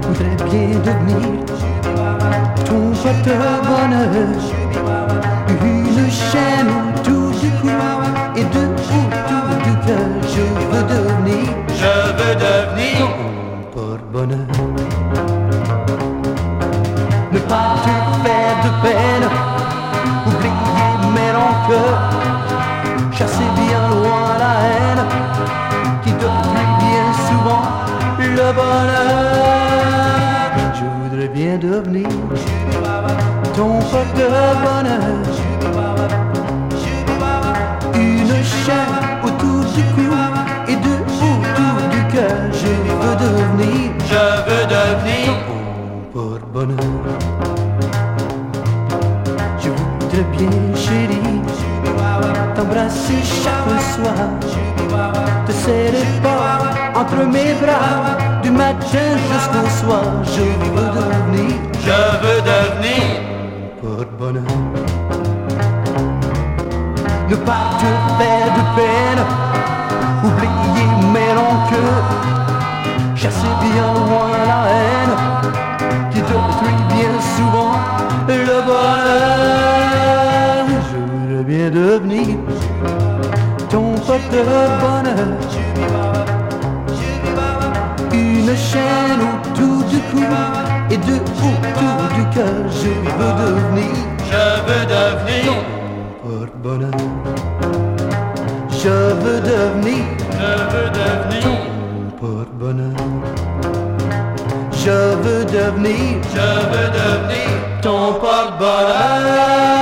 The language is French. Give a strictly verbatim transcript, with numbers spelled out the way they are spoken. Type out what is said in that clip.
voudrais bien devenir ton porte-bonheur, une chaîne autour du cou et de autour du cœur. Je veux devenir, je veux devenir ton porte-bonheur. Ne pas te faire de peine, oublier mes rancœurs, chasser bien loin la haine qui détruit bien souvent le bonheur. Je voudrais bien devenir ton porte-bonheur, une chaîne autour du cou et de autour du cœur. Je veux devenir, je veux devenir ton porte-bonheur. Je voudrais bien, chérie, t'embrasser chaque soir, te serrer fort entre mes bras, du matin jusqu'au soir. Je veux devenir, je veux devenir porte-bonheur. Ne pas te faire de peine, oublier mes rancœurs, chasser bien loin la haine qui détruit bien souvent le bonheur. Je voudrais bien devenir ton porte-bonheur, une chaîne autour du cou et de autour du cœur. Je veux devenir, je veux devenir ton porte-bonheur. Je veux devenir, je veux devenir ton porte-bonheur. Je veux devenir, je veux devenir ton porte-bonheur.